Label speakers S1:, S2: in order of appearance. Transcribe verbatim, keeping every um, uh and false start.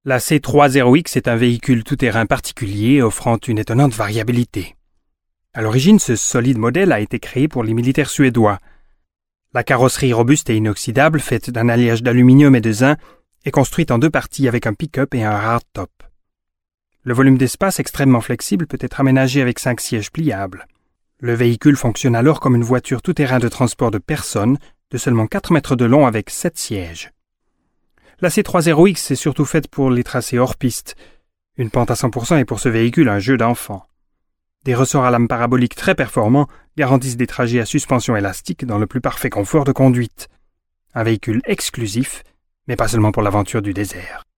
S1: La C trois zéro X est un véhicule tout-terrain particulier offrant une étonnante variabilité. À l'origine, ce solide modèle a été créé pour les militaires suédois. La carrosserie robuste et inoxydable, faite d'un alliage d'aluminium et de zinc, est construite en deux parties avec un pick-up et un hardtop. Le volume d'espace extrêmement flexible peut être aménagé avec cinq sièges pliables. Le véhicule fonctionne alors comme une voiture tout-terrain de transport de personnes de seulement quatre mètres de long avec sept sièges. La C trois zéro X est surtout faite pour les tracés hors piste. Une pente à cent pour cent est pour ce véhicule un jeu d'enfant. Des ressorts à lame parabolique très performants garantissent des trajets à suspension élastique dans le plus parfait confort de conduite. Un véhicule exclusif, mais pas seulement pour l'aventure du désert.